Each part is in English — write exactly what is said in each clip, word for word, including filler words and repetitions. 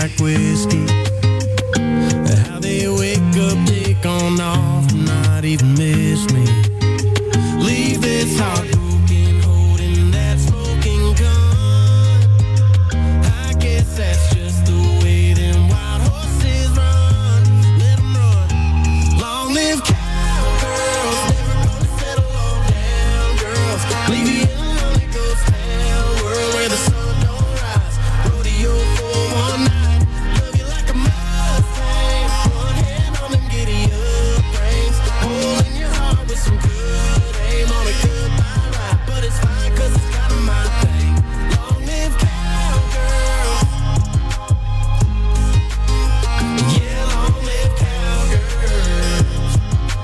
like whiskey. How they wake up, take on off, and not even miss me. Leave this heartbroken, holding that smoking gun. I guess that's just the way them wild horses run. Let them run. Long live cowgirls, never gonna settle on down girls. Leave you in a lonely ghost town, world where the sun don't rise. Rodeo for one night, love you like a Mustang. One hand on them giddy up reins, hole in your heart with some good aim on a goodbye ride. But it's fine 'cause it's kinda my thing. Long live cowgirls. Yeah, long live cowgirls.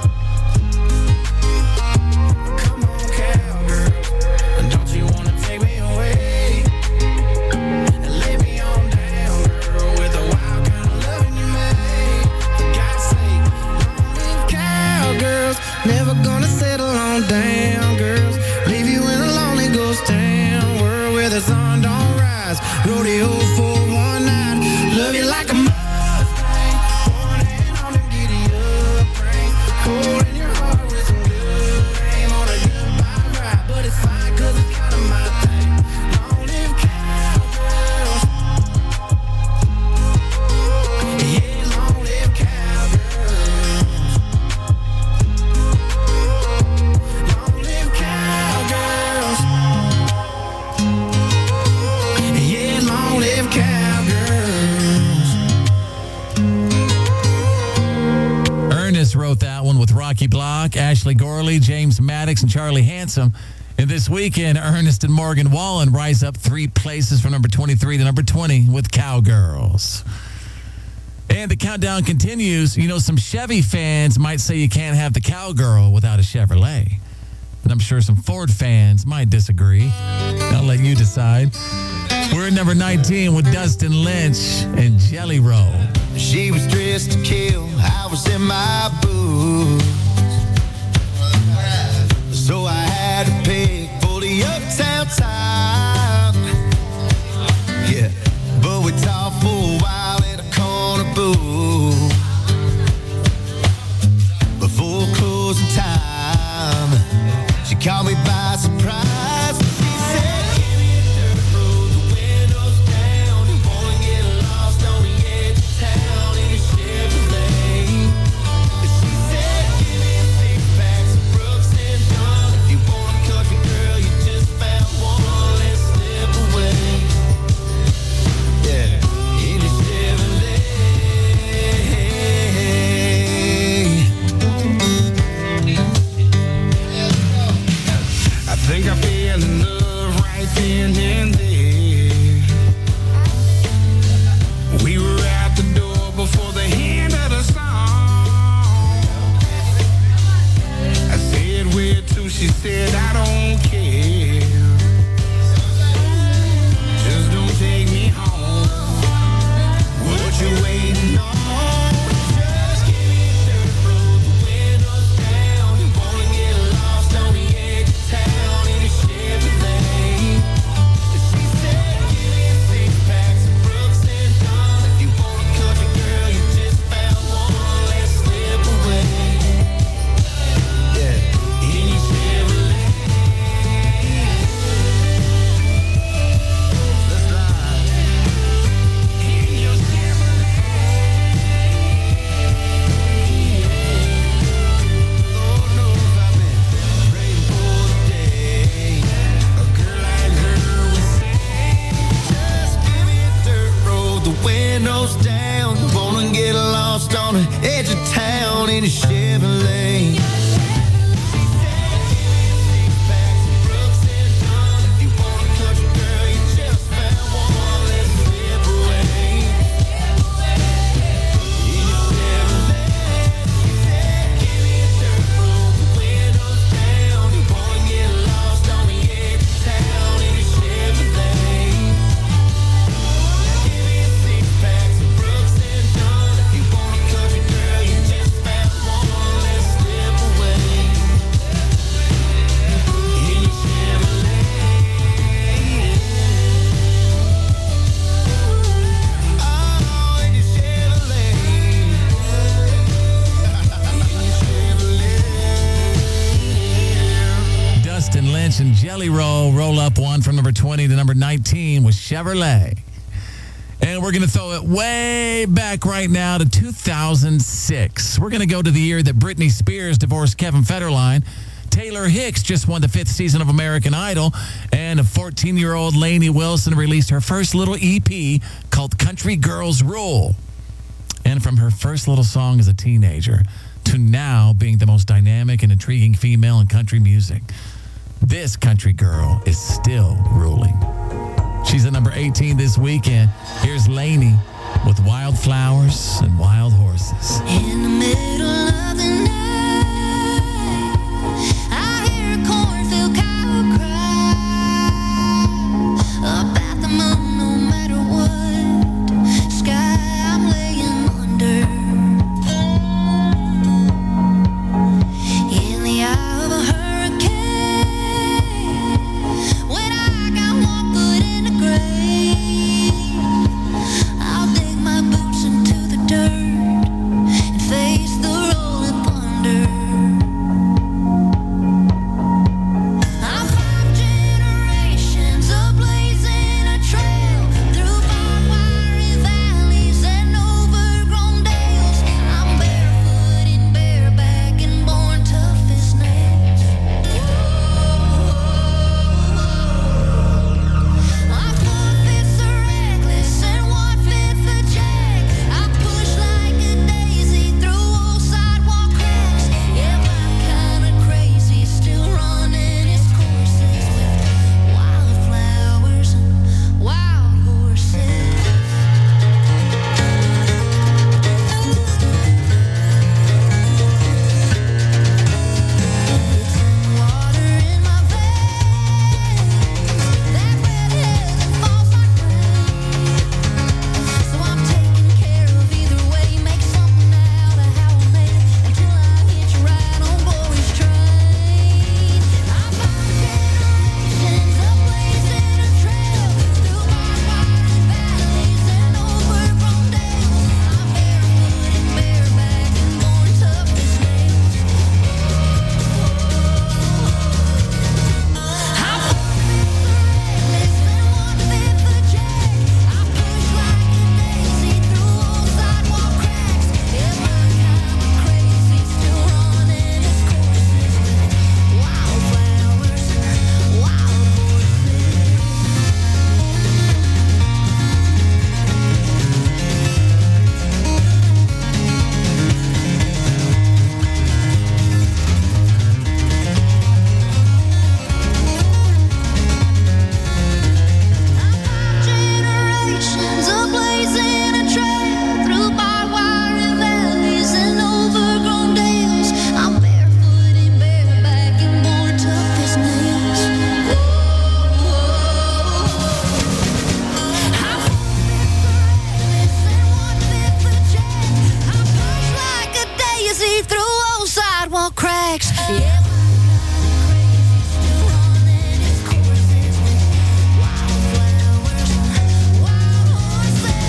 Come on, cowgirl, don't you wanna take me away and lay me on down, girl, with the wild kind of loving you made. For God's sake, long live cowgirls, never gonna settle on down, girls. Leave you in a lonely ghost town, world where the sun don't rise. Rodeo for one night, love you like a Mustang. One hand on the giddy up rein, holding your heart with some good aim on a goodbye ride. But it's fine 'cause it's kinda my thing. Long live cowgirls. Yeah, long live cowgirls. Long live cowgirls. Yeah, long live cowgirls. Ernest wrote that one with Rocky Block, Ashley Gorley, James Maddox, and Charlie Handsome. And this weekend, Ernest and Morgan Wallen rise up three places from number twenty-three to number twenty with Cowgirls. And the countdown continues. You know, some Chevy fans might say you can't have the cowgirl without a Chevrolet. But I'm sure some Ford fans might disagree. I'll let you decide. We're at number nineteen with Dustin Lynch and Jelly Roll. She was dressed to kill, I was in my boots. So I had to pick for the uptown time. Yeah, but we talked for a while at a corner booth. Before closing time, she caught me by surprise. She said, give me a dirt road, the windows down. You wanna get lost on the edge of town in a Chevrolet. She said, give me a six pack, some Brooks and Dunn. If you want a country girl, you just found one. Let's slip away. Yeah, in a Chevrolet. I think I fell in love right then and there. We were at the door before the end of the song. I said, where to? She said, I don't care. Just don't take me home. What you waiting on? Just give me a dirt road, the windows down. You wanna get lost on the edge of town in a Chevrolet. She said, give me a six pack, some Brooks and Dunn. If you want a country girl, you just found one. Let's slip away. Yeah, in your Chevrolet. Let's ride. In your Chevrolet. Lord knows I've been praying for the day a girl like her would say, just give me a dirt road, the windows down. Wanna get lost on the edge of town in a Chevrolet. She said, give me a six pack, some Brooks and Dunn. If you want a country girl, you just found one. Let's slip away. In your Chevrolet. She said, give me a dirt road, the windows down. You wanna get lost on the edge of town in a Chevrolet. Give me a six pack, some Brooks and Dunn. If you want a country girl, you just found one. Let's roll up one from number twenty to number nineteen with Chevrolet. And we're going to throw it way back right now to two thousand six. We're going to go to the year that Britney Spears divorced Kevin Federline. Taylor Hicks just won the fifth season of American Idol. And a fourteen-year-old Lainey Wilson released her first little E P called Country Girls Rule. And from her first little song as a teenager to now being the most dynamic and intriguing female in country music, this country girl is still ruling. She's at number eighteen this weekend. Here's Lainey with Wildflowers and Wild Horses. In the middle of the night, I hear a cornfield cow cry about the moon, no matter what sky I'm laying under. In the eye of a hurricane, when I got one foot in the grave, I'll dig my boots into the dirt and face the rolling thunder. I'm five generations of blazing a trail through barbed wire valleys and overgrown dales. I'm barefoot and bareback and born tough as nails. My four fifths are reckless and one fifth a jack. I push like a daisy through old sidewalk cracks. Yeah, my kind of crazy, still running its courses with wildflowers and wild horses. It's in the water in my veins, that red heaven falls like rain. So I'm taking care of either way, make something out of how I made it until I hitch a ride on Boy's train. I'm five generations of blazing a trail through barbed wire valleys and overgrown dales. I'm barefoot and bareback and born tough as nails. I'm four fifths a reckless and one fifth a jack. I push like a daisy through old sidewalk cracks. Yeah, my kind of crazy, still running its courses with wildflowers and wild horses. Generations of blazing a trail through barbed wire valleys and overgrown dales. I'm barefoot and bareback and born tough as nails. I'm four fifths a reckless and one fifth a jack. I push like a daisy through old sidewalk cracks. Yeah, my kind of crazy, still running its courses with wildflowers and wild horses.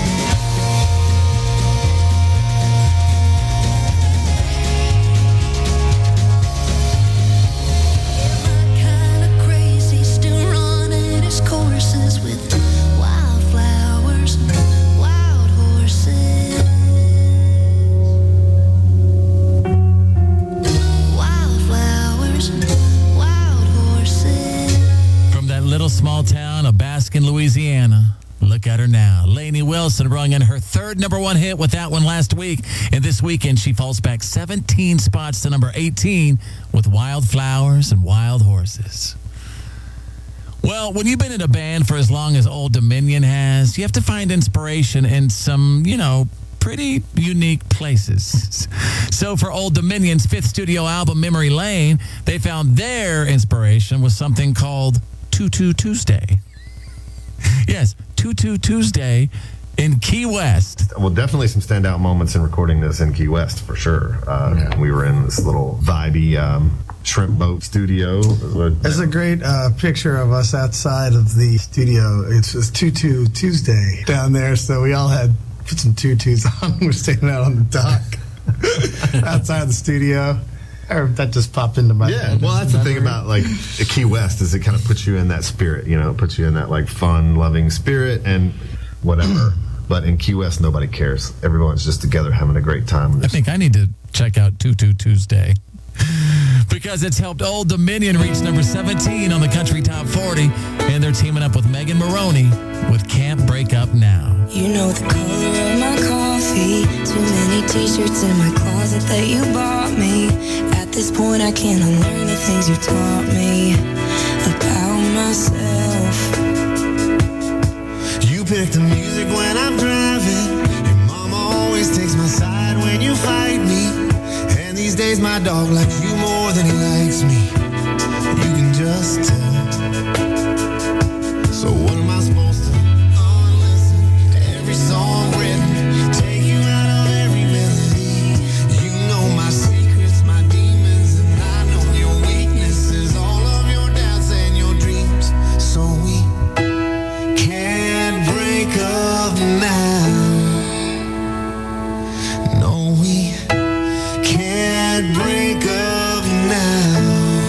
My kind of crazy, still running its courses with wildflowers and wild horses. Wildflowers and wild horses. From that little small town of Baskin, Louisiana, look at her now. Lainey Wilson rung in her third number one hit with that one last week. And this weekend, she falls back seventeen spots to number eighteen with Wildflowers and Wild Horses. Well, when you've been in a band for as long as Old Dominion has, you have to find inspiration in some, you know, pretty unique places. So for Old Dominion's fifth studio album, Memory Lane, they found their inspiration was something called Tutu Tuesday. Yes, Tutu Tuesday in Key West. Well, definitely some standout moments in recording this in Key West, for sure. Uh, Yeah. We were in this little vibey um, shrimp boat studio. There's a great uh, picture of us outside of the studio. It's just Tutu Tuesday down there, so we all had put some tutus on. We're standing out on the dock outside the studio. Or that just popped into my Yeah, head. well, that's the thing about like Key West is it kind of puts you in that spirit, you know, it puts you in that like fun, loving spirit and whatever. But in Key West, nobody cares. Everyone's just together having a great time. I think I need to check out Tutu Tuesday because it's helped Old Dominion reach number seventeen on the Country Top forty, and they're teaming up with Megan Maroney with Can't Break Up Now. You know the color of my coffee. Too many t-shirts in my closet that you bought me. At this point I can't unlearn the things you taught me about myself. You pick the music when I'm driving. Your mama always takes my side when you fight me. And these days my dog likes you more than he likes me. You can just tell. So what am I supposed to unlisten to every song written? Take you out of every melody. You know my secrets, my demons, and I know your weaknesses. All of your doubts and your dreams. So we can't break up now. No, we can't break up now.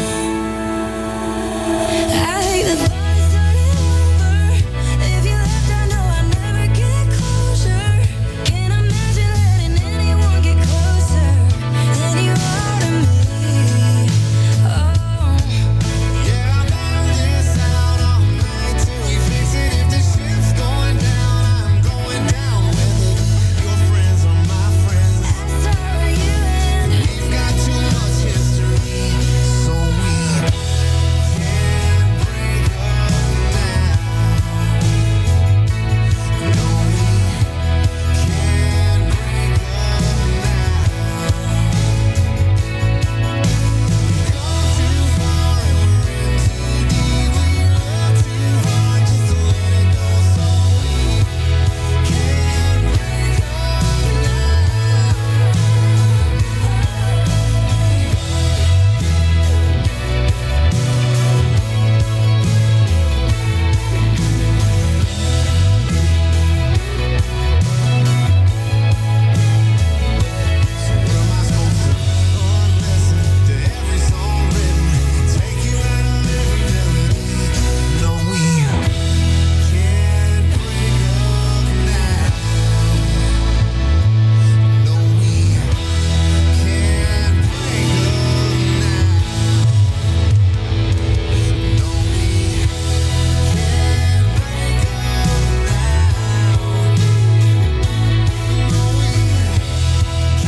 I hate the thought of starting over. If you left, I know I'd never get closure. Can't imagine letting anyone get closer than you are to me. Oh, Yeah, I'll battle this out all night till we fix it. If the ship's going down, I'm going down with it. Your friends are my friends. so are you and We've got too much history, so we can't break up now. No, we can't break up now. We've gone too far and we're in too deep. We love too hard just to let it go, so we can't break up So what am I supposed to unlisten to every song written? Take you out of every melody. No, we can't break up now. No, we can't break up now. No, we can't break up now. No, we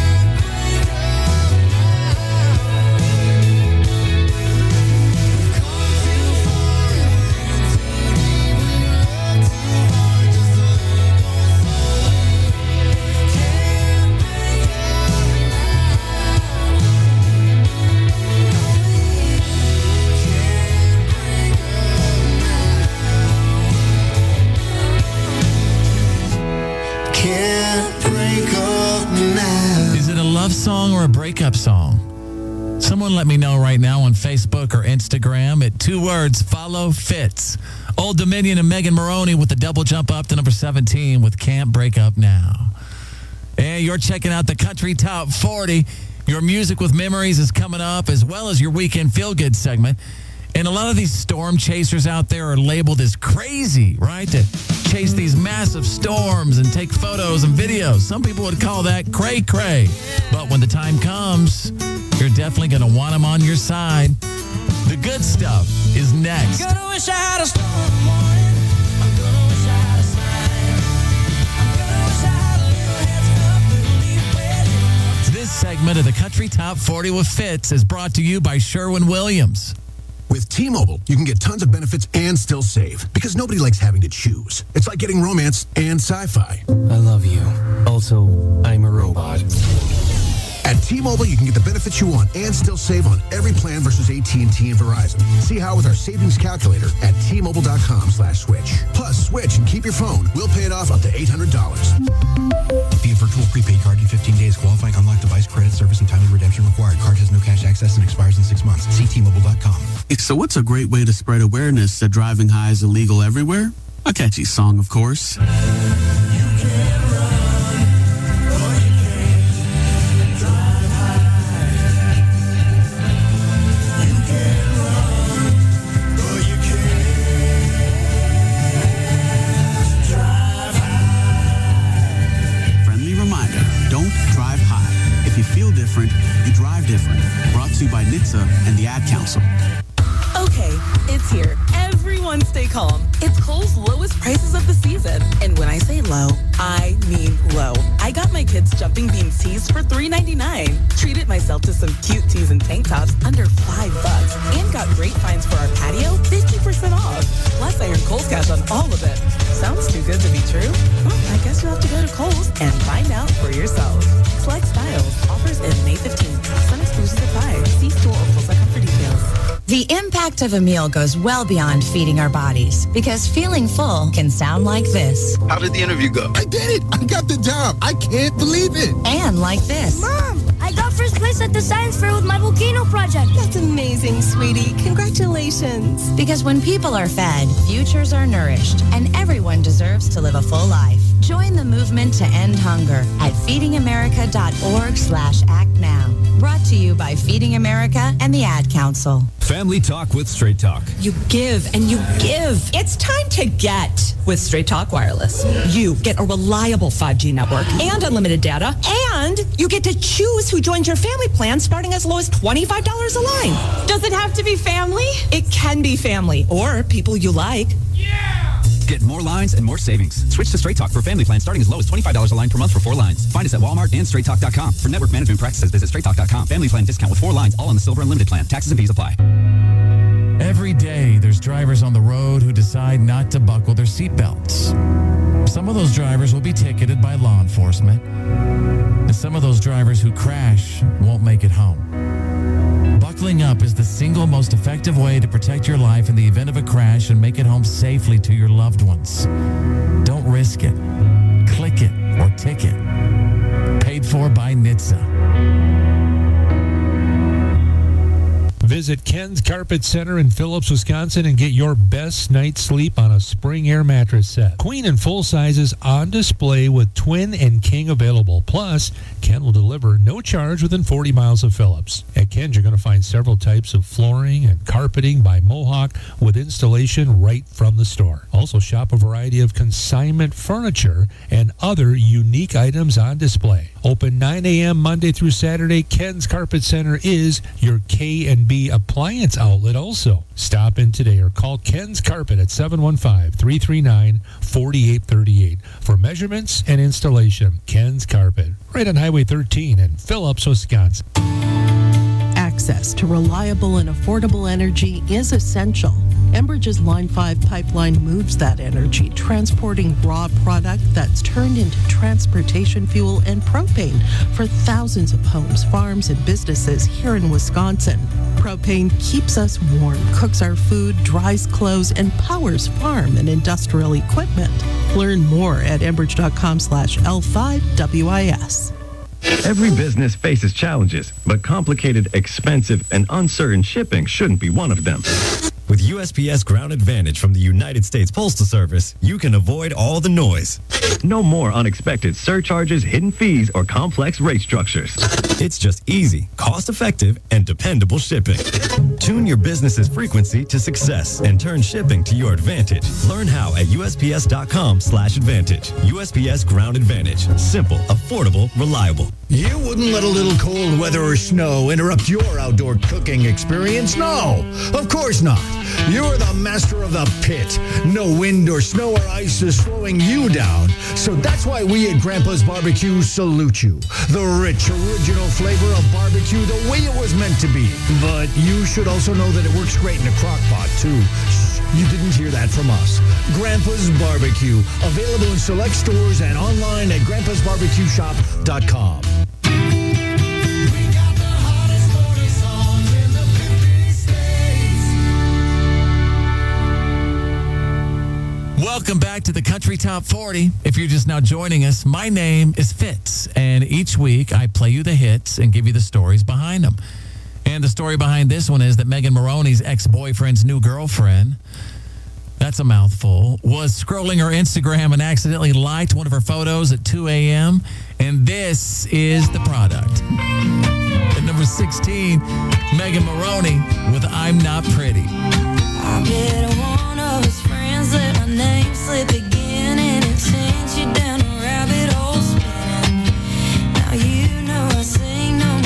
can't break up now. Is it a love song or a breakup song? Someone let me know right now on Facebook or Instagram at two words, follow Fitz. Old Dominion and Megan Maroney with the double jump up to number seventeen with Can't Break Up Now. And you're checking out the Country Top forty. Your Music with Memories is coming up, as well as your Weekend Feel Good segment. And a lot of these storm chasers out there are labeled as crazy, right? To chase these massive storms and take photos and videos. Some people would call that cray-cray. But when the time comes, you're definitely going to want them on your side. The good stuff is next. gonna wish I had a storm warning. I'm gonna wish I had a sign. I'm gonna wish I had a little heads up, little leaf waiting. This segment of the Country Top forty with Fitz is brought to you by Sherwin-Williams. With T-Mobile, you can get tons of benefits and still save because nobody likes having to choose. It's like getting romance and sci-fi. I love you. Also, I'm a robot. At T-Mobile, you can get the benefits you want and still save on every plan versus A T and T and Verizon. See how with our savings calculator at T-Mobile.com slash switch. Plus, switch and keep your phone. We'll pay it off up to eight hundred dollars. Via virtual prepaid card in fifteen days. Qualifying unlocked device credit service and timely redemption required. Card has no cash access and expires in six months. See T Mobile dot com. So what's a great way to spread awareness that driving high is illegal everywhere? A catchy song, of course. feel different, you drive different. Brought to you by N H T S A and the Ad Council. Okay, it's here. Everyone stay calm. It's Kohl's lowest prices of the season. And when I say low, I mean low. I got my kids Jumping Beans tees for three ninety-nine. Treated myself to some cute tees and tank tops under five bucks. And got great finds for our patio, fifty percent off. Plus, I earned Kohl's cash on all of it. Sounds too good to be true? Well, I guess you'll have to go to Kohl's and find out for yourselves. Select styles. Offers end May fifteenth. Some exclusions apply. See store or Kohl's dot com for details. The impact of a meal goes well beyond feeding our bodies because feeling full can sound like this. How did the interview go? I did it. I got the job. I can't believe it. And like this. Mom, I got first place at the science fair with my volcano project. That's amazing, sweetie. Congratulations. Because when people are fed, futures are nourished, and everyone deserves to live a full life. Join the movement to end hunger at feedingamerica.org slash act now. Brought to you by Feeding America and the Ad Council. Family Talk with Straight Talk. You give and you give. It's time to get with Straight Talk Wireless. You get a reliable five G network and unlimited data, and you get to choose who joins your family plan starting as low as twenty-five dollars a line. Does it have to be family? It can be family or people you like. Get more lines and more savings. Switch to Straight Talk for family plan starting as low as twenty-five dollars a line per month for four lines. Find us at Walmart and straight talk dot com. For network management practices, visit straight talk dot com. Family plan discount with four lines, all on the Silver Unlimited plan. Taxes and fees apply. Every day, there's drivers on the road who decide not to buckle their seatbelts. Some of those drivers will be ticketed by law enforcement, and some of those drivers who crash won't make it home. Buckling up is the single most effective way to protect your life in the event of a crash and make it home safely to your loved ones. Don't risk it. Click it or ticket. Paid for by N H T S A. Visit Ken's Carpet Center in Phillips, Wisconsin and get your best night's sleep on a Spring Air mattress set. Queen and full sizes on display with twin and king available. Plus, Ken will deliver no charge within forty miles of Phillips. At Ken's, you're going to find several types of flooring and carpeting by Mohawk with installation right from the store. Also, shop a variety of consignment furniture and other unique items on display. Open nine a.m. Monday through Saturday, Ken's Carpet Center is your K and B appliance outlet also. Stop in today or call Ken's Carpet at seven one five, three three nine, four eight three eight for measurements and installation. Ken's Carpet, right on Highway thirteen in Phillips, Wisconsin. Access to reliable and affordable energy is essential. Enbridge's Line five pipeline moves that energy, transporting raw product that's turned into transportation fuel and propane for thousands of homes, farms, and businesses here in Wisconsin. Propane keeps us warm, cooks our food, dries clothes, and powers farm and industrial equipment. Learn more at enbridge.com slash L5WIS. Every business faces challenges, but complicated, expensive, and uncertain shipping shouldn't be one of them. With U S P S Ground Advantage from the United States Postal Service, you can avoid all the noise. No more unexpected surcharges, hidden fees, or complex rate structures. It's just easy, cost-effective, and dependable shipping. Tune your business's frequency to success and turn shipping to your advantage. Learn how at U S P S dot com slash advantage. U S P S Ground Advantage. Simple, affordable, reliable. You wouldn't let a little cold weather or snow interrupt your outdoor cooking experience? No, of course not. You're the master of the pit. No wind or snow or ice is slowing you down. So that's why we at Grandpa's Barbecue salute you. The rich, original flavor of barbecue the way it was meant to be. But you should also know that it works great in a crock pot, too. Shh, you didn't hear that from us. Grandpa's Barbecue. Available in select stores and online at grandpas barbecue shop dot com. Welcome back to the Country Top forty. If you're just now joining us, my name is Fitz, and each week I play you the hits and give you the stories behind them. And the story behind this one is that Megan Moroney's ex-boyfriend's new girlfriend, that's a mouthful, was scrolling her Instagram and accidentally liked one of her photos at two a.m., and this is the product. At number sixteen, Megan Moroney with I'm Not Pretty. I bet one of his friends let my name slip again, and it sends you down a rabbit hole spinning. Now you know I sing no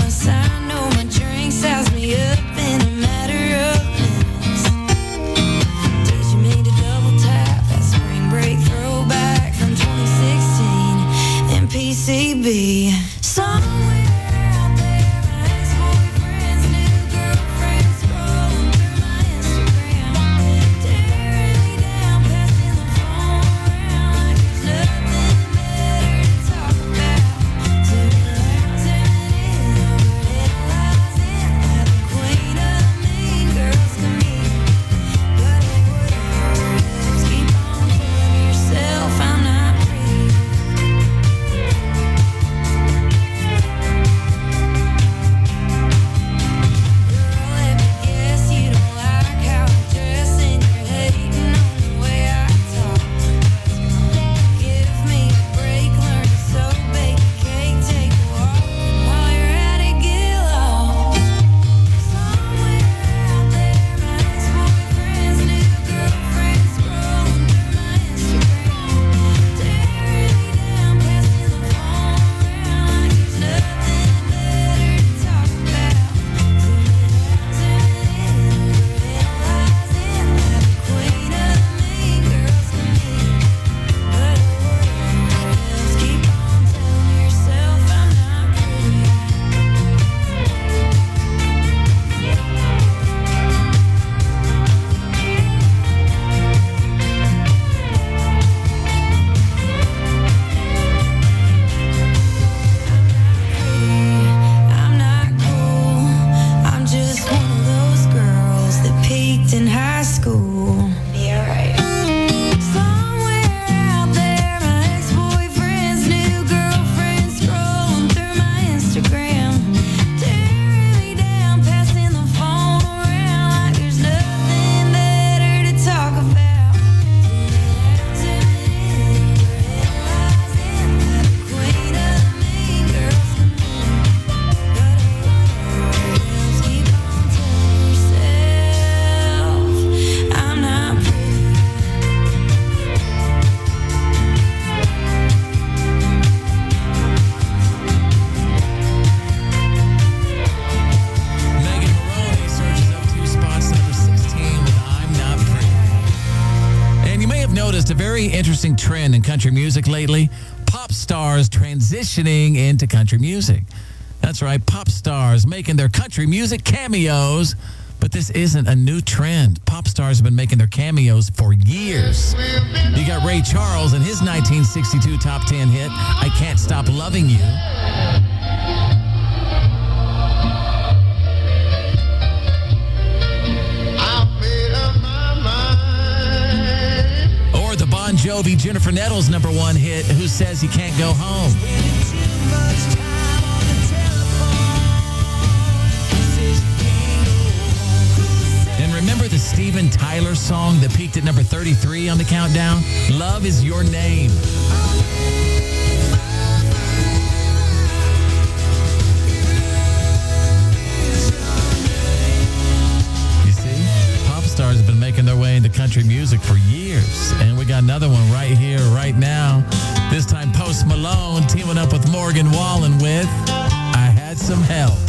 very interesting trend in country music lately. Pop stars transitioning into country music. That's right, pop stars making their country music cameos. But this isn't a new trend. Pop stars have been making their cameos for years. You got Ray Charles and his nineteen sixty-two top ten hit, I Can't Stop Loving You. Or the Bon Jovi Jennifer Nettles number one hit, Who Says You Can't Go Home. Remember the Steven Tyler song that peaked at number thirty-three on the countdown? Love Is Your Name. You see, pop stars have been making their way into country music for years. And we got another one right here, right now. This time Post Malone teaming up with Morgan Wallen with I Had Some Help.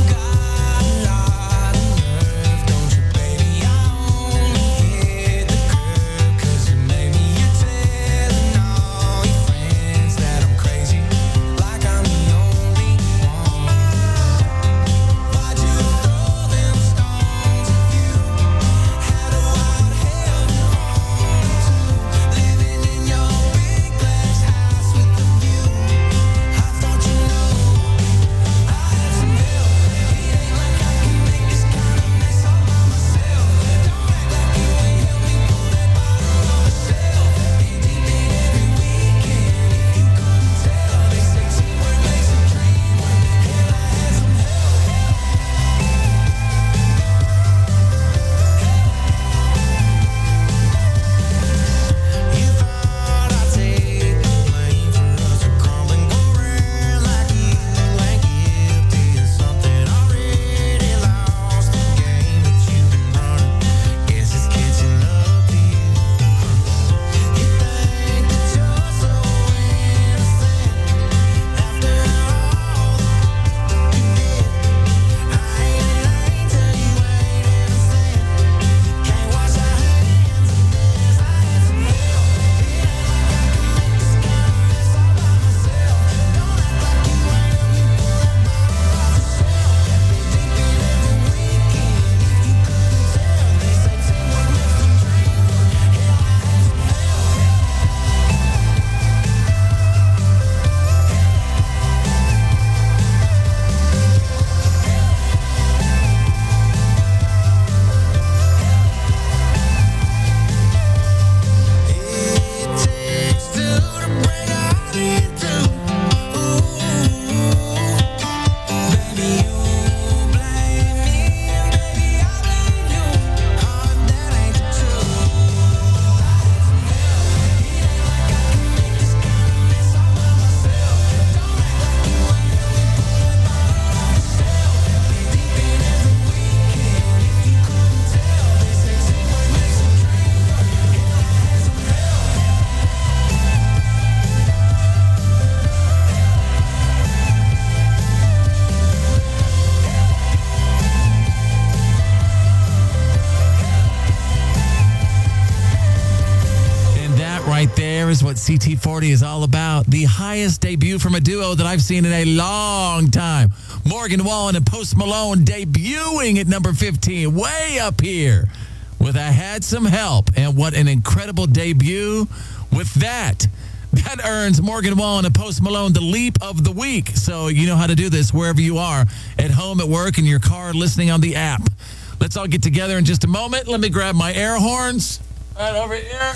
Is what C T forty is all about. The highest debut from a duo that I've seen in a long time. Morgan Wallen and Post Malone debuting at number fifteen, way up here with I Had Some Help. And what an incredible debut with that. That earns Morgan Wallen and Post Malone the Leap of the Week. So you know how to do this wherever you are, at home, at work, in your car, listening on the app. Let's all get together in just a moment. Let me grab my air horns right over here.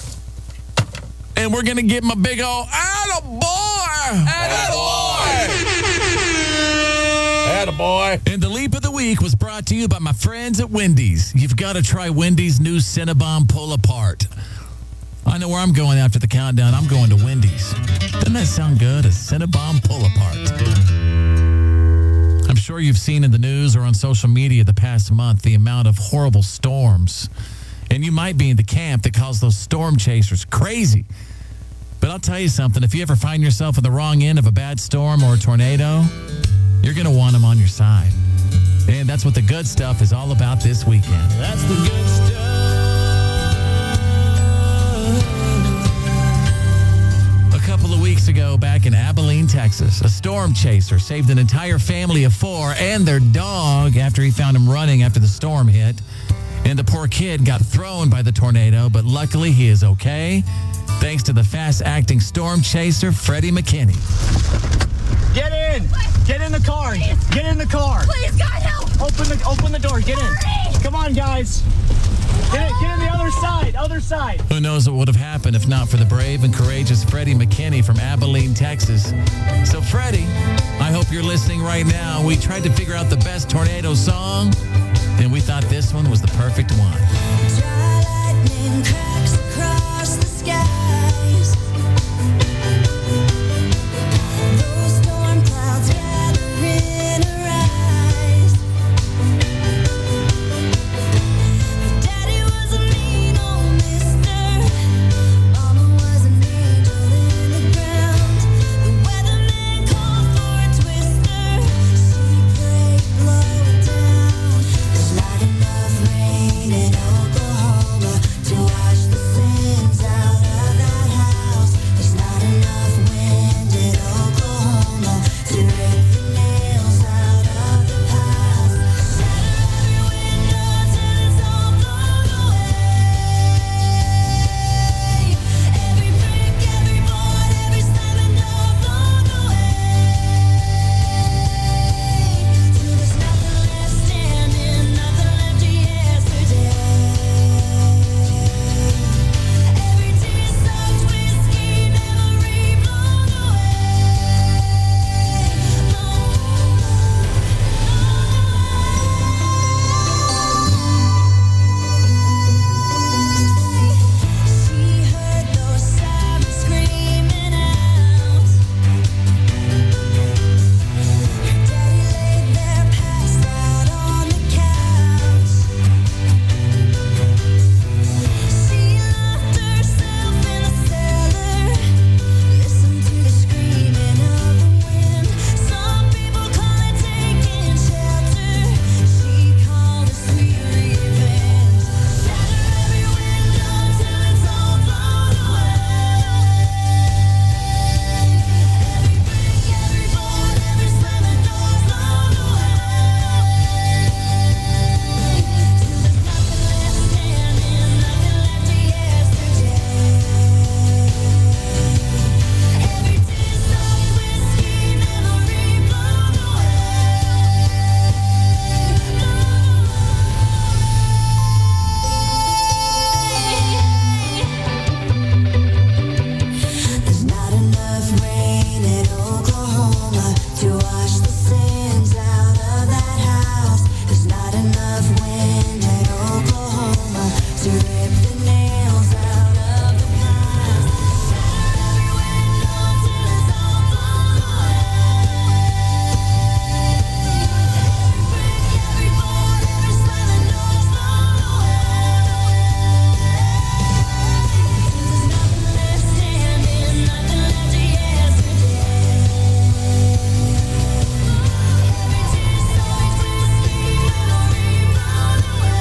And we're going to give him a big old attaboy. Attaboy. Attaboy. And the Leap of the Week was brought to you by my friends at Wendy's. You've got to try Wendy's new Cinnabon Pull-Apart. I know where I'm going after the countdown. I'm going to Wendy's. Doesn't that sound good? A Cinnabon Pull-Apart. I'm sure you've seen in the news or on social media the past month the amount of horrible storms. And you might be in the camp that calls those storm chasers crazy. But I'll tell you something. If you ever find yourself in the wrong end of a bad storm or a tornado, you're going to want them on your side. And that's what the good stuff is all about this weekend. That's the good stuff. couple of weeks ago back in Abilene, Texas, a storm chaser saved an entire family of four and their dog after he found him running after the storm hit. And the poor kid got thrown by the tornado, but luckily he is okay, thanks to the fast-acting storm chaser, Freddie McKinney. Get in! Get in the car! Get in the car! Please, God, help! Open the open the door. Get in. Come on, guys. Get in, get in the other side. Other side. Who knows what would have happened if not for the brave and courageous Freddie McKinney from Abilene, Texas. So, Freddie, I hope you're listening right now. We tried to figure out the best tornado song, and we thought this one was the perfect one. Dry lightning cracks across the skies. Those storm clouds gather in her eyes. Her daddy was a mean old mister. Mama was an angel in the ground. The weatherman called for a twister. She prayed, blow it down. There's not enough rain in Oklahoma to wash the sins out of that house. There's not enough wind in Oklahoma to rip the nails out of the past. Shatter every window till it's all blown away. Every brick, every board, every slamming door blown away. Till there's nothing left standing, nothing left to yesterday. Every tear-soaked whiskey memory blown She heard those sirens screaming out. Her daddy laid there passed out on the couch. She locked herself in the cellar, listened to the screaming of the wind. Some people call it taking shelter. She called it sweet revenge. Shatter every window till it's all blown away. Every brick, every board, every slamming door blown away. Till there's nothing left standing, nothing left to yesterday. Every tear-soaked whiskey memory blown There's not enough rain in Oklahoma to wash the sins out of that house. There's not enough wind in Oklahoma to rip the nails out of the past. Shatter every window till it's all blown away. Every brick, every board, every slamming door blown away. Till there's nothing left standing, nothing left to yesterday. Every tear-soaked whiskey memory blown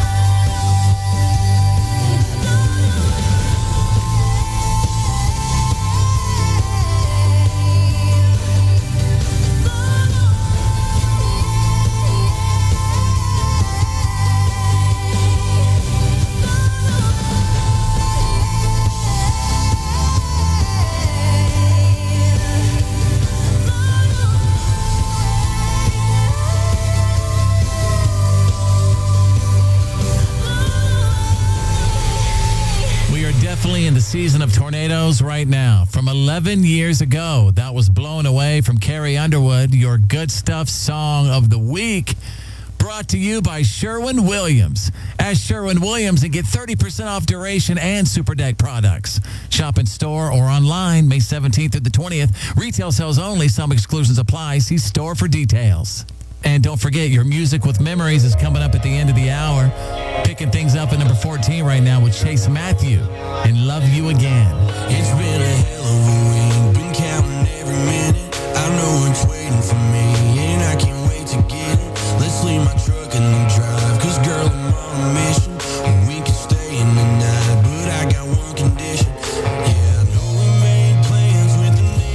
We are definitely in the season of tornadoes right now. From eleven years ago, that was Blown Away from Carrie Underwood, your Good Stuff Song of the Week, brought to you by Sherwin-Williams. Ask Sherwin-Williams and get thirty percent off Duration and Super Deck products. Shop in store or online May seventeenth through the twentieth. Retail sales only. Some exclusions apply. See store for details. And don't forget, your Music with Memories is coming up at the end of the hour. Picking things up at number fourteen right now with Chase Matthew and Love You Again. It's been a hell of a week, been counting every minute. I know it's waiting for me, and I can't wait to get it. Let's leave my truck in the drive, cause girl, I'm on a mission. And we can stay in the night, but I got one condition. Yeah, I know we made plans with the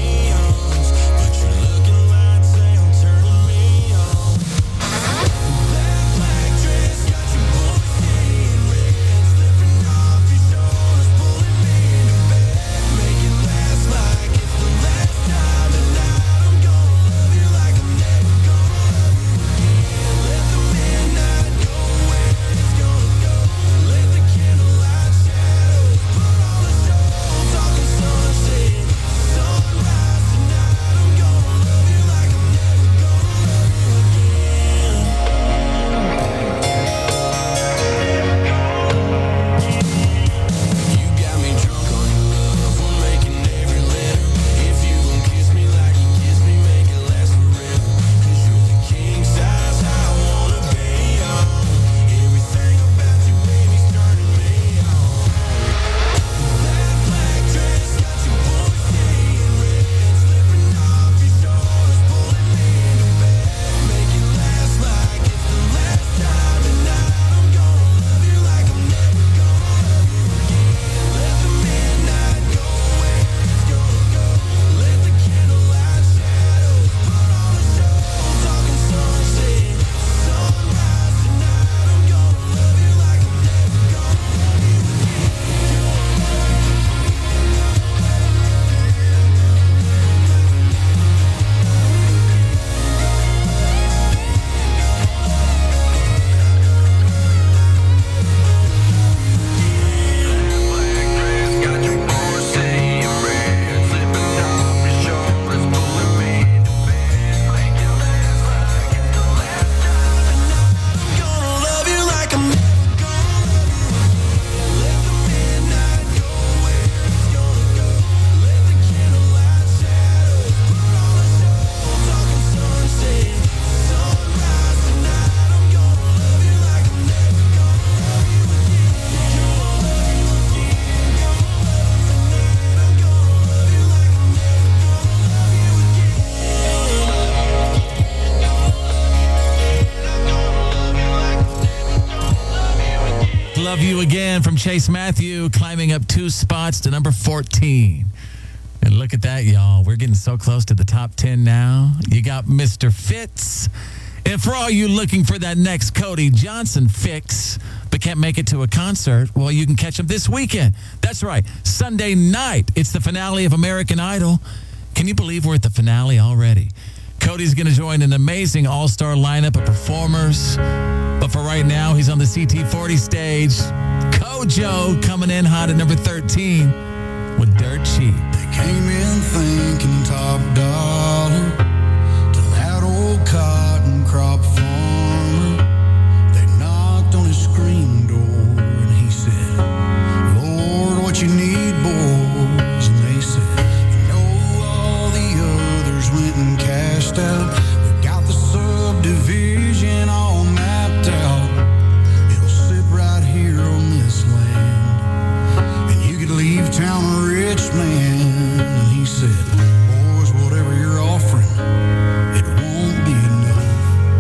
Love You Again from Chase Matthew, climbing up two spots to number fourteen. And look at that, y'all. We're getting so close to the top ten now. You got Mister Fitz. And for all you looking for that next Cody Johnson fix, but can't make it to a concert, well, you can catch him this weekend. That's right, Sunday night. It's the finale of American Idol. Can you believe we're at the finale already? Cody's going to join an amazing all-star lineup of performers. But for right now, he's on the C T forty stage. Kojo coming in hot at number thirteen with Dirt Cheap. They came in thinking top dollar to that old cotton crop farmer. They knocked on his screen door and he said, Lord, what you need, boys? And they said, you know, all the others went and cashed out. We got the subdivision all mapped out. It'll sit right here on this land. And you could leave town a rich man. And he said, boys, whatever you're offering, it won't be enough.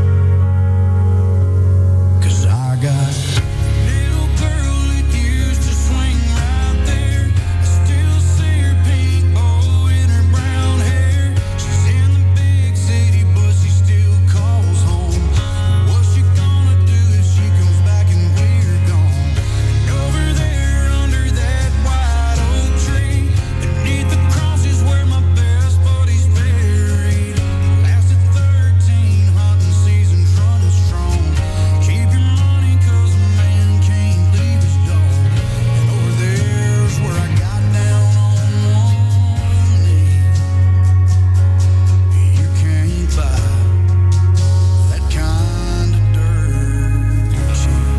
'Cause I got a little girl that used to swing right there. I still see her pink bow in her brown hair. She's in the big city, but she still calls home. What's she gonna do if she comes back and we're gone? And over there under that white oak tree, beneath the cross is where my best buddy's buried. Lasted thirteen hunting seasons running strong. Keep your money 'cause a man can't leave his dog. And over there's where I got down on one knee. You can't buy that kind of dirt cheap.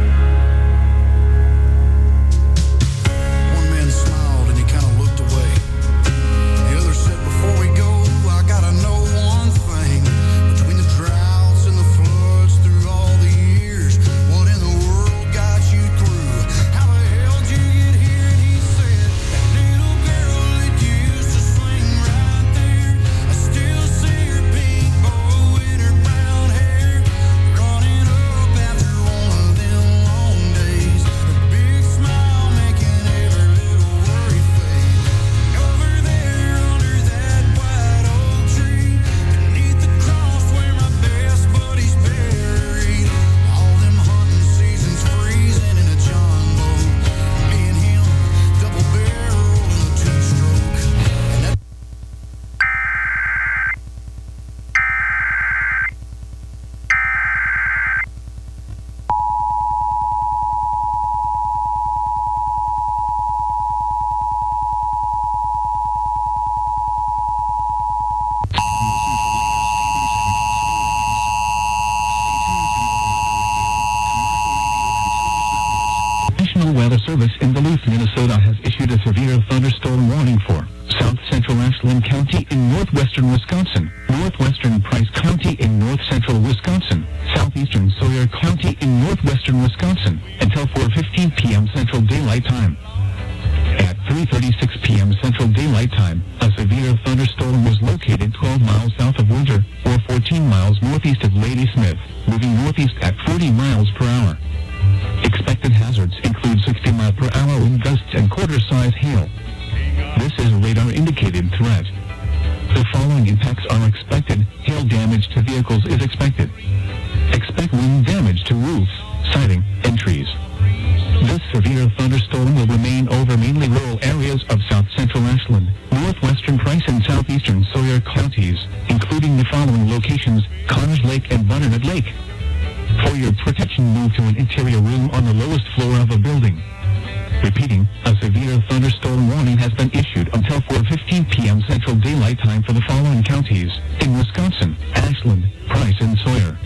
One man smiled and he kind of looked away. The other said, before we go, I gotta know one thing. Between the droughts and the floods through all the years, what in the world got you through? How the hell did you get here? And he said, that little girl that used to swing right there. I still see her pink bow in her brown hair, running up after one of them long days. Her big smile making every little worry fade. And over there under that white oak tree, beneath the cross where my best buddy's buried. All them hunting seasons freezing in a John boat. Me and him, double barrel in a two-stroke. And that National Weather Service in Duluth, Minnesota has issued a severe thunderstorm warning for South Central Ashland County in northwestern Wisconsin, northwestern Price County in north central Wisconsin, southeastern Sawyer County in northwestern Wisconsin, until four fifteen p.m. Central Daylight Time. At three thirty-six p.m. Central Daylight Time, a severe thunderstorm was located twelve miles south of Winter, or fourteen miles northeast of Ladysmith, moving northeast at forty miles per hour. Expected hazards include sixty mile per hour wind gusts and quarter-size hail. This is a radar-indicated threat. The following impacts are expected. Hail damage to vehicles is expected. Expect wind damage to roofs, siding, and trees. This severe thunderstorm will remain over mainly rural areas of south central Ashland, northwestern Price, and southeastern Sawyer counties, including the following locations: Connors Lake and Butternut Lake. For your protection, move to an interior room on the lowest floor of a building. Repeating, a severe thunderstorm warning has been issued until four fifteen p.m. Central Daylight Time for the following counties in Wisconsin: Ashland, Price, and Sawyer.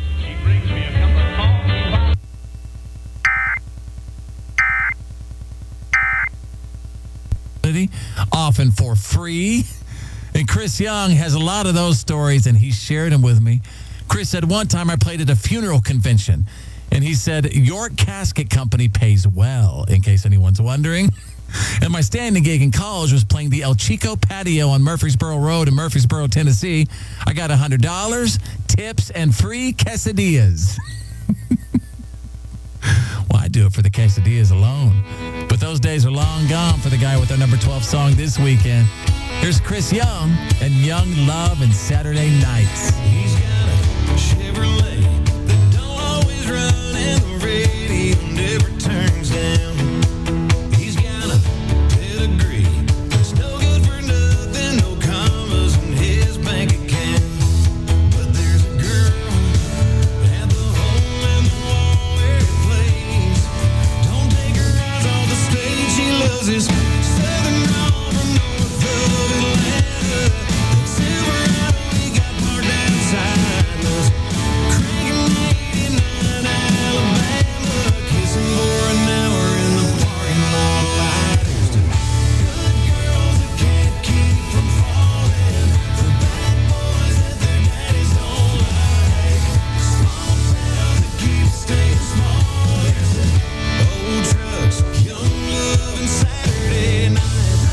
Often for free. And Chris Young has a lot of those stories, and he shared them with me. Chris said, one time I played at a funeral convention, and he said, York Casket Company pays well, in case anyone's wondering. And my standing gig in college was playing the El Chico Patio on Murfreesboro Road in Murfreesboro, Tennessee. I got one hundred dollars, tips, and free quesadillas. Well, I do do it for the quesadillas alone. But those days are long gone for the guy with our number twelve song this weekend. Here's Chris Young and Young Love and Saturday Nights. He's got a Chevrolet that don't always run and the radio never turns down. He's got a pedigree that's no good for nothing, no commas in his bank account. But there's a girl at the hole in the wall where he plays. Don't take her eyes off the stage, she loves his southern drawl from north of Atlanta. That Silverado he got parked outside those cranking eighty-nine Alabama, kissing for an hour in the parking lot light. There's the good girls that can't keep from falling, the bad boys that their daddies don't like, small towns that keep staying small. There's the old trucks, young love and Saturday night.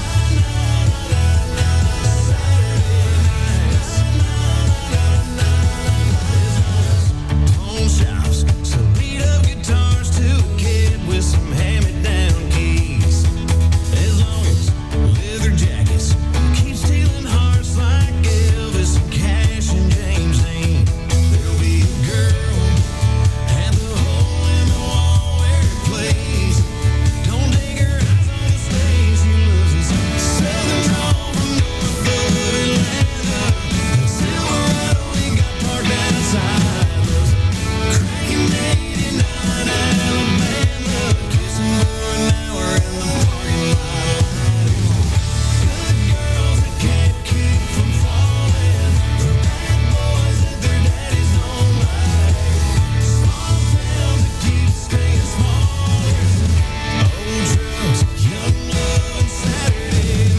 Pawn shops, so beat up guitars to a kid with some hand-me-down keys. As long as leather jackets keep stealing hearts like Elvis and Cash and James Dean, there'll be a girl at the hole in the wall where he plays. Don't take her eyes on the stage, she loves his southern drawl from north of Atlanta. That Silverado he got parked outside those cranking eighty-nine Alabama, kissing for an hour in the parking lot. Good girls that can't keep from falling, the bad boys that their daddies don't like, small towns that keep staying small. Old trucks, young love and Saturday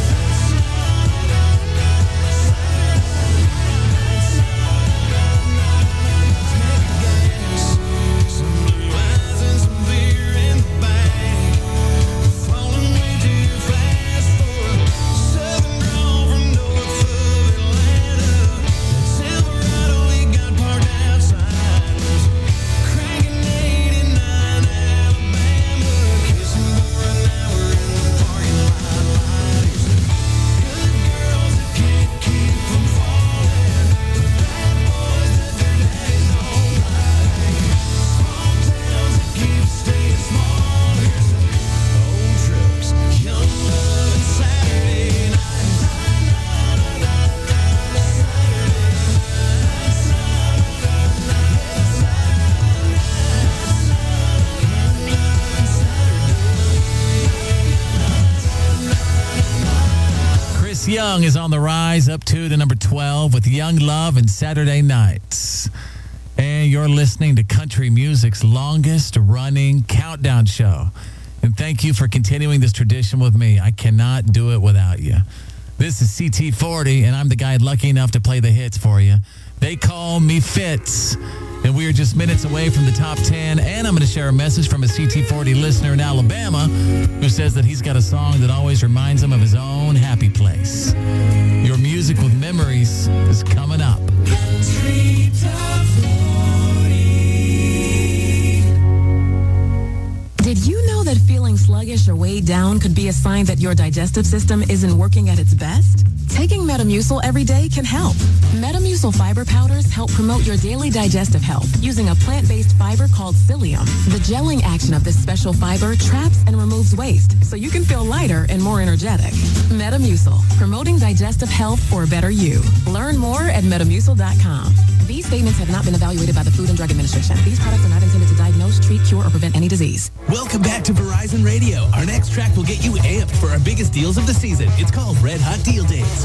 nights. Some blue eyes and some beer in the bag, falling way too fast for a southern drawl from north of Atlanta. That Silverado he got parked outside those cranking eighty-nine Alabama, kissing for an hour in the parking lot light. Here's the good girls that can't keep from falling, the bad boys that their daddies don't like, small towns that keep staying small. Here's the old trucks, young love and Saturday night. Chris Young is on the rise up to the number twelve with Young Love and Saturday Nights. And you're listening to country music's longest running countdown show. And thank you for continuing this tradition with me. I cannot do it without you. This is C T forty, and I'm the guy lucky enough to play the hits for you. They call me Fitz. And we are just minutes away from the top ten. And I'm going to share a message from a C T forty listener in Alabama who says that he's got a song that always reminds him of his own happy place. Your music with memories is coming up. Did you know that feeling sluggish or weighed down could be a sign that your digestive system isn't working at its best? Taking Metamucil every day can help. Metamucil fiber powders help promote your daily digestive health using a plant-based fiber called psyllium. The gelling action of this special fiber traps and removes waste so you can feel lighter and more energetic. Metamucil, promoting digestive health for a better you. Learn more at metamucil dot com. These statements have not been evaluated by the Food and Drug Administration. These products are not intended to diagnose, treat, cure, or prevent any disease. Welcome back to Verizon Radio. Our next track will get you amped for our biggest deals of the season. It's called Red Hot Deal Days.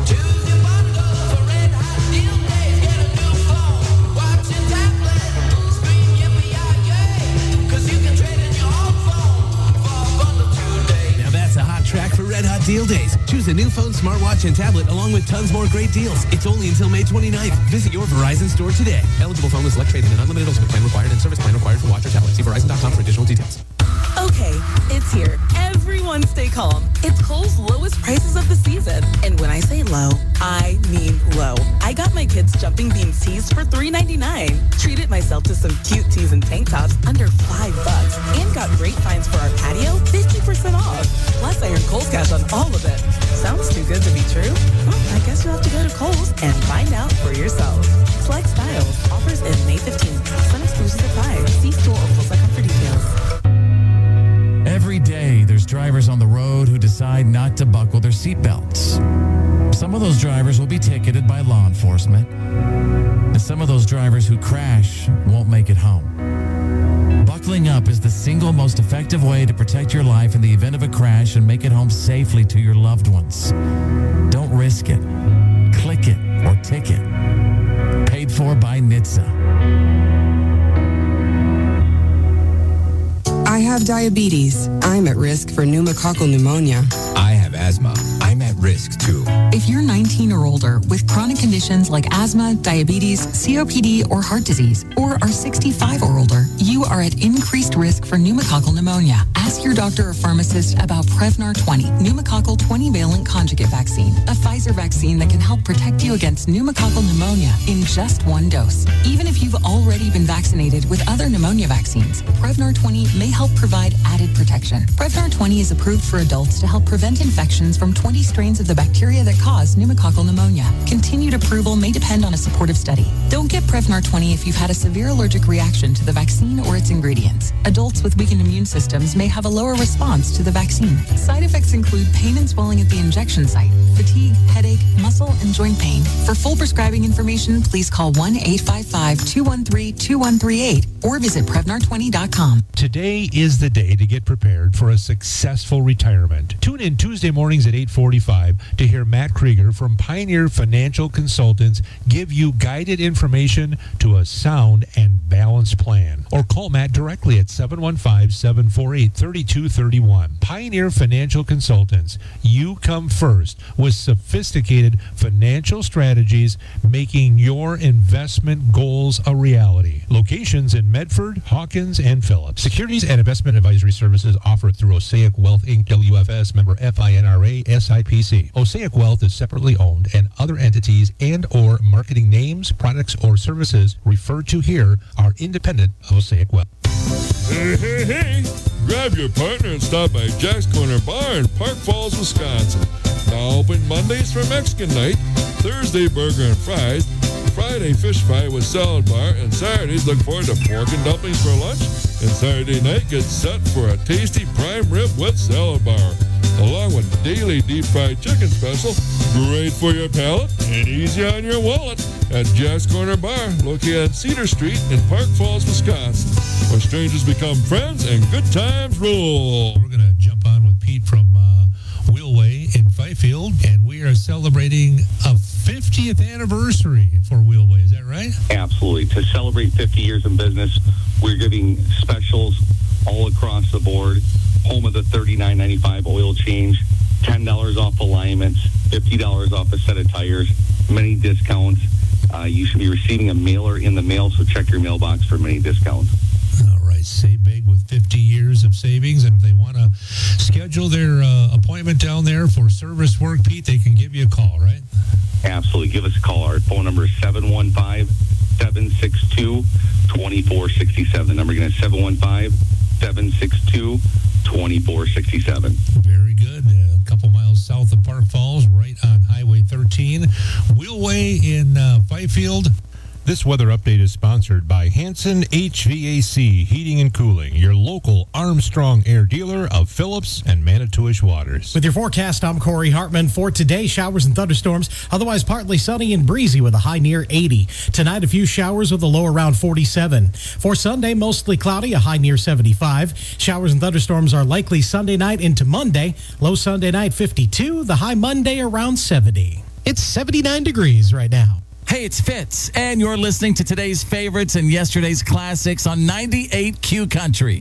Now that's a hot track for Red Hot Deal Days. Choose a new phone, smartwatch, and tablet along with tons more great deals. It's only until May twenty-ninth. Visit your Verizon store today. Eligible phone with select trade and an unlimited ultimate plan required and service plan required for watch or tablet. See Verizon dot com for additional details. Okay, it's here. Everyone stay calm. It's Kohl's lowest prices of the season. And when I say low, I mean low. I got my kids jumping bean tees for three ninety-nine. Treated myself to some cute tees and tank tops under five bucks. And got great finds for our patio, fifty percent off. Plus, I earned Kohl's cash on all of it. Sounds too good to be true? Well, I guess you'll have to go to Kohl's and find out for yourselves. Select styles. Offers in May fifteenth. Some exclusions apply. See store or Kohl's dot com for details. Every day, there's drivers on the road who decide not to buckle their seatbelts. Some of those drivers will be ticketed by law enforcement, and some of those drivers who crash won't make it home. Buckling up is the single most effective way to protect your life in the event of a crash and make it home safely to your loved ones. Don't risk it. Click it or ticket. Paid for by N H T S A. I have diabetes. I'm at risk for pneumococcal pneumonia. I have asthma. I'm at risk too. If you're nineteen or older with chronic conditions like asthma, diabetes, C O P D, or heart disease, or are sixty-five or older, you are at increased risk for pneumococcal pneumonia. Ask your doctor or pharmacist about Prevnar twenty, pneumococcal twenty-valent conjugate vaccine, a Pfizer vaccine that can help protect you against pneumococcal pneumonia in just one dose. Even if you've already been vaccinated with other pneumonia vaccines, Prevnar twenty may help provide added protection. Prevnar twenty is approved for adults to help prevent infections from twenty strains of the bacteria that cause pneumococcal pneumonia. Continued approval may depend on a supportive study. Don't get Prevnar twenty if you've had a severe allergic reaction to the vaccine or its ingredients. Adults with weakened immune systems may have a lower response to the vaccine. Side effects include pain and swelling at the injection site, fatigue, headache, muscle, and joint pain. For full prescribing information, please call one eight five five, two one three, two one three eight or visit Prevnar twenty dot com. Today is the day to get prepared for a successful retirement. Tune in Tuesday mornings at eight forty-five to hear Matt Krieger from Pioneer Financial Consultants give you guided information to a sound and balanced plan. Or call Matt directly at seven one five, seven four eight, three two three one. Pioneer Financial Consultants. You come first with sophisticated financial strategies, making your investment goals a reality. Locations in Medford, Hawkins, and Phillips. Securities and investment advisory services offered through Osaic Wealth, Incorporated, W F S, member F I N R A, S I P C. Osaic Wealth is separately owned, and other entities and or marketing names, products, or services referred to here are independent of Osaic Wealth. Hey, hey, hey! Grab your partner and stop by Jack's Corner Bar in Park Falls, Wisconsin. Now open Mondays for Mexican night, Thursday burger and fries, Friday fish fry with salad bar, and Saturdays look forward to pork and dumplings for lunch, and Saturday night gets set for a tasty prime rib with salad bar, along with daily deep fried chicken special, great for your palate and easy on your wallet at Jack's Corner Bar, located on Cedar Street in Park Falls, Wisconsin, where strangers become friends and good times rule. We're going to jump on with Pete from uh, Wheelway in Fifield, and we are celebrating a fiftieth anniversary for Wheelway. Is that right? Absolutely. To celebrate fifty years in business, we're giving specials all across the board. Home of the thirty-nine ninety-five oil change, ten dollars off alignments, fifty dollars off a set of tires, many discounts. Uh, you should be receiving a mailer in the mail, so check your mailbox for many discounts. All right. Save big with fifty years of savings. And if they want to schedule their uh, appointment down there for service work, Pete, they can give you a call, right? Absolutely. Give us a call. Our phone number is seven one five, seven six two, two four six seven. The number again is seven one five, seven six two, two four six seven. Very good. Uh, a couple miles south of Park Falls, right on Highway thirteen. Wheelway in uh, Fifield. This weather update is sponsored by Hanson H V A C Heating and Cooling, your local Armstrong Air dealer of Phillips and Manitowish Waters. With your forecast, I'm Corey Hartman. For today, showers and thunderstorms, otherwise partly sunny and breezy with a high near eighty. Tonight, a few showers with a low around forty-seven. For Sunday, mostly cloudy, a high near seventy-five. Showers and thunderstorms are likely Sunday night into Monday. Low Sunday night, fifty-two. The high Monday around seventy. It's seventy-nine degrees right now. Hey, it's Fitz, and you're listening to today's favorites and yesterday's classics on ninety-eight Q Country.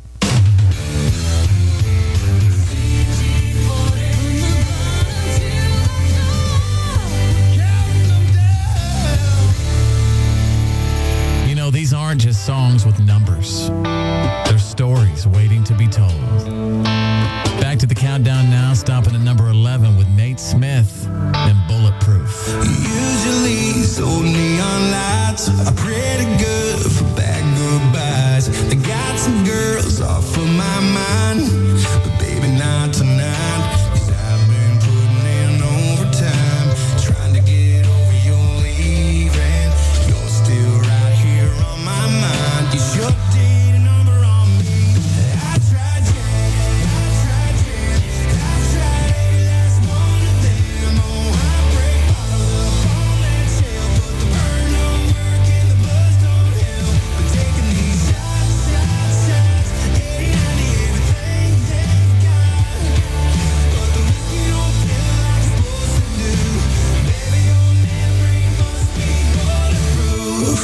You know, these aren't just songs with numbers. They're stories waiting to be told. Back to the countdown now, stopping at number eleven with Nate Smith and Bulletproof. Usually so neon lights are pretty good for bad goodbyes. They got some girls off of my mind, but baby not tonight. 'Cause I've been putting in overtime, trying to get over your leaving. You're still right here on my mind. You should date a number on me. I tried Jack, I tried Jack, I tried every last one of them. Oh, heartbreak bottles up on that shelf, but the burn don't work and the buzz don't help. But taking these shots, shots, shots, eighty, ninety, everything they've got. But the whiskey don't feel like it's supposed to do. Baby, your memory must be bulletproof.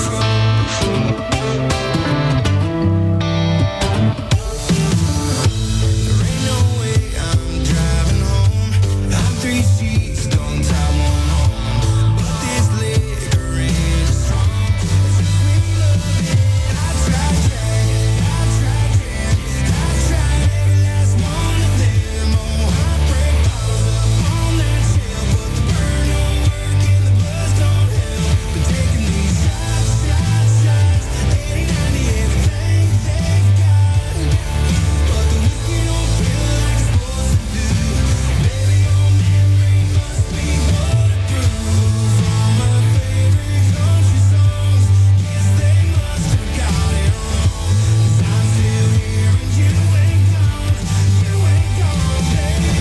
There ain't no way I'm driving home. I'm three sheets, don't tie one home. But this liquor ain't as strong as a sweet loving. I tried Jack, I tried Jan, I tried every last one of them. Oh, heartbreak bottles up on that shelf, but the burn don't work and the buzz don't help. But taking these shots, shots, shots, eighty, ninety, everything they've got. But the whiskey don't feel like it's supposed to do. Baby, your memory must be bulletproof. All my favorite country songs, yes, they must have got it wrong. 'Cause I'm still here and you ain't gone, you ain't gone, baby.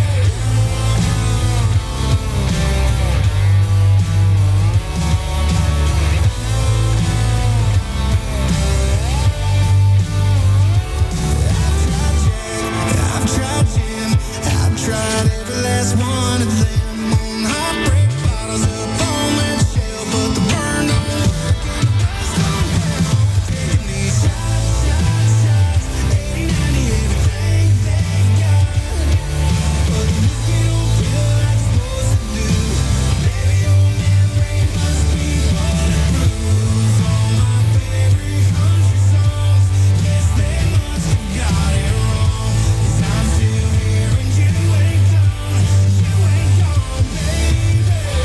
I've tried Jim, I've tried every last one of them. On heartbreak bottles up on that shelf, but the burn don't work and the buzz don't help. Taking these shots, shots, shots, eighty, ninety, everything they've got. But the whiskey don't feel like it's supposed to do. Baby, your memory must be bulletproof. All my favorite country songs, yes, they must have got it wrong. 'Cause I'm still here and you ain't gone, you ain't gone, baby.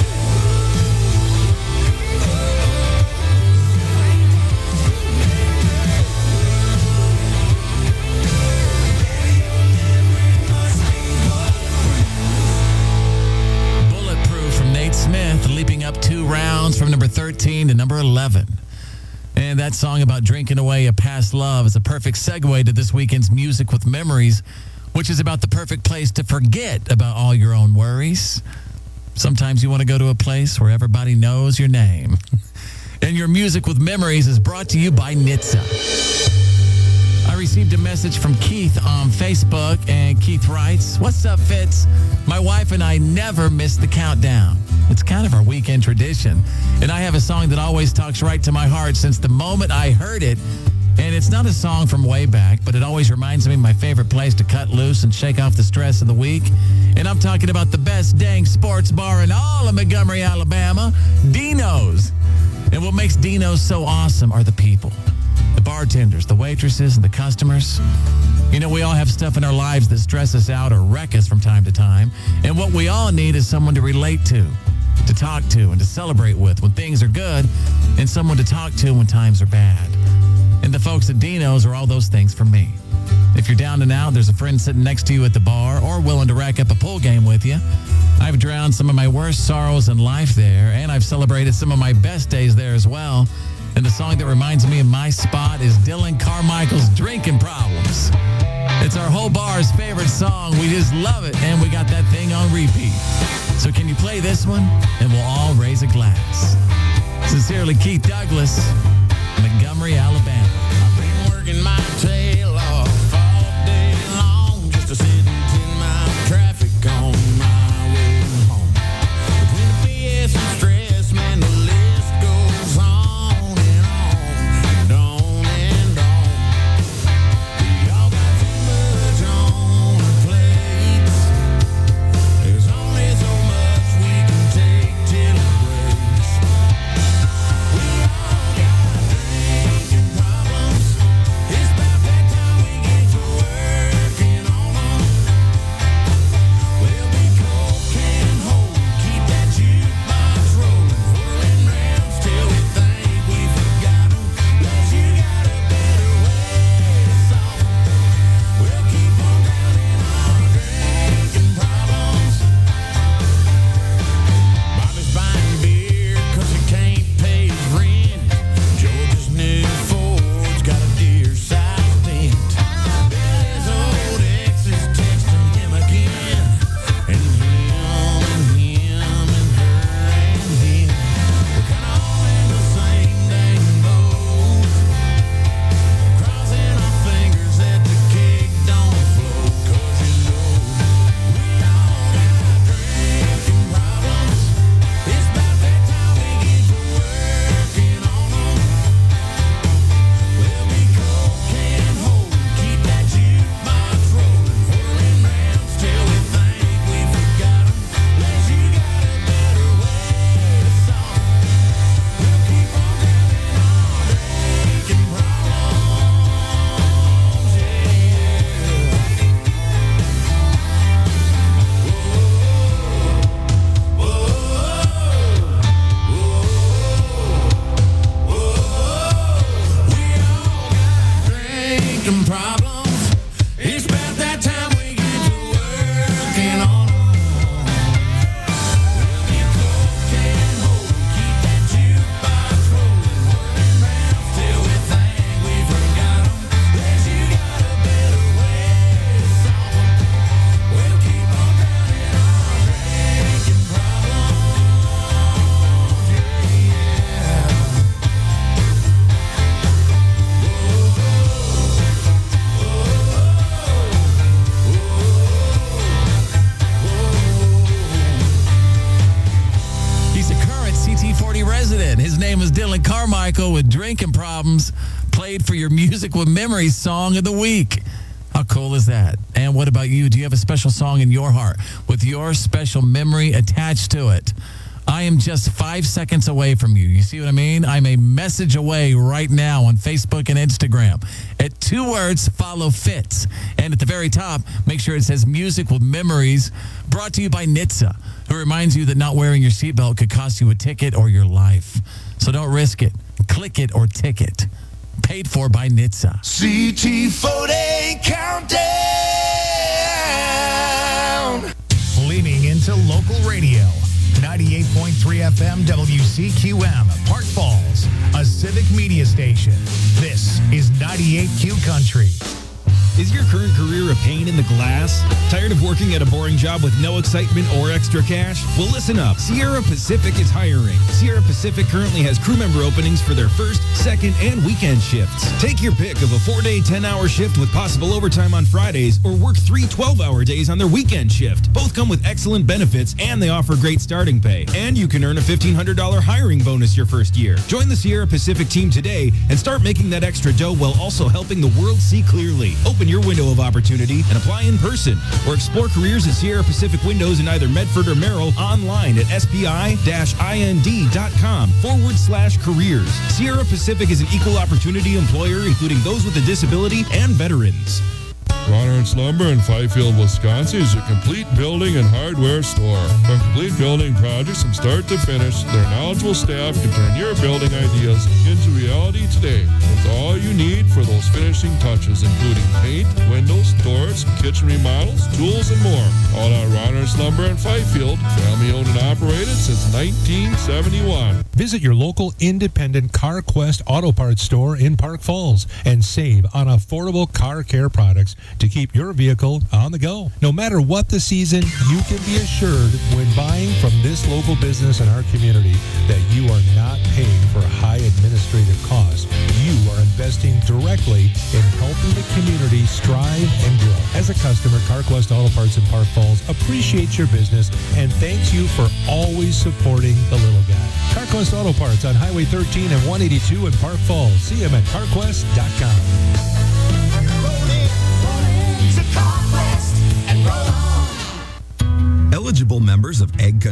Bulletproof from Nate Smith, leaping up two rounds from number thirteen to number eleven. And that song about drinking away a past love is a perfect segue to this weekend's Music with Memories, which is about the perfect place to forget about all your own worries. Sometimes you want to go to a place where everybody knows your name. And your Music with Memories is brought to you by N H T S A. I received a message from Keith on Facebook, and Keith writes, "What's up, Fitz? My wife and I never miss the countdown. It's kind of our weekend tradition, and I have a song that always talks right to my heart since the moment I heard it. And it's not a song from way back, but it always reminds me of my favorite place to cut loose and shake off the stress of the week. And I'm talking about the best dang sports bar in all of Montgomery, Alabama, Dino's. And what makes Dino's so awesome are the people. The bartenders, the waitresses, and the customers. You know, we all have stuff in our lives that stress us out or wreck us from time to time. And what we all need is someone to relate to, to talk to, and to celebrate with when things are good, and someone to talk to when times are bad. And the folks at Dino's are all those things for me. If you're down and out, there's a friend sitting next to you at the bar or willing to rack up a pool game with you. I've drowned some of my worst sorrows in life there, and I've celebrated some of my best days there as well. And the song that reminds me of my spot is Dylan Carmichael's Drinking Problems. It's our whole bar's favorite song. We just love it, and we got that thing on repeat. So can you play this one? And we'll all raise a glass. Sincerely, Keith Douglas, Montgomery, Alabama. I've been working my tail off all day long just to sit in ten mile traffic on my way home. Between the B S and stress, man, the list goes on and on and on and on. We all got too much on our plates. There's only so much we can take till it breaks. We all got drinking problems. making problems. It's about that time we get to working on them. We'll get cloaked and holding, keep that jukebox rolling, whirling round till we think we forgot them. That you got a better way to solve them. We'll keep on drowning our drinking problems. Yeah, yeah. He's a current C T forty resident. His name is Dylan Carmichael with Drinking Problems, played for your Music with Memories Song of the Week. How cool is that? And what about you? Do you have a special song in your heart with your special memory attached to it? I am just five seconds away from you. You see what I mean? I'm a message away right now on Facebook and Instagram. At two words, follow Fitz. And at the very top, make sure it says Music with Memories, brought to you by N H T S A, who reminds you that not wearing your seatbelt could cost you a ticket or your life. So don't risk it. Click it or ticket. Paid for by N H T S A. C T forty countdown. Leaning into local radio. ninety-eight point three F M W C Q M, Park Falls, a civic media station. This is ninety-eight Q Country. Is your current career a pain in the glass? Tired of working at a boring job with no excitement or extra cash? Well, listen up. Sierra Pacific is hiring. Sierra Pacific currently has crew member openings for their first, second, and weekend shifts. Take your pick of a four-day, ten-hour shift with possible overtime on Fridays, or work three twelve-hour days on their weekend shift. Both come with excellent benefits, and they offer great starting pay. And you can earn a fifteen hundred dollars hiring bonus your first year. Join the Sierra Pacific team today and start making that extra dough while also helping the world see clearly. Open your window of opportunity and apply in person, or explore careers at Sierra Pacific Windows in either Medford or Merrill online at spi-ind.com forward slash careers. Sierra Pacific is an equal opportunity employer, including those with a disability and veterans. Ronhardt's Lumber in Fifield, Wisconsin is a complete building and hardware store. From complete building projects from start to finish, their knowledgeable staff can turn your building ideas into reality today with all you need for those finishing touches, including paint, windows, doors, kitchen remodels, tools, and more. All at Ronhardt's Lumber in Fifield, family owned and operated since nineteen seventy-one. Visit your local independent CarQuest Auto Parts store in Park Falls and save on affordable car care products to keep your vehicle on the go. No matter what the season, you can be assured when buying from this local business in our community that you are not paying for high administrative costs. You are investing directly in helping the community strive and grow. As a customer, CarQuest Auto Parts in Park Falls appreciates your business and thanks you for always supporting the little guy. CarQuest Auto Parts on Highway thirteen and one eighty-two in Park Falls. See them at carquest dot com. Eligible members of Egg Country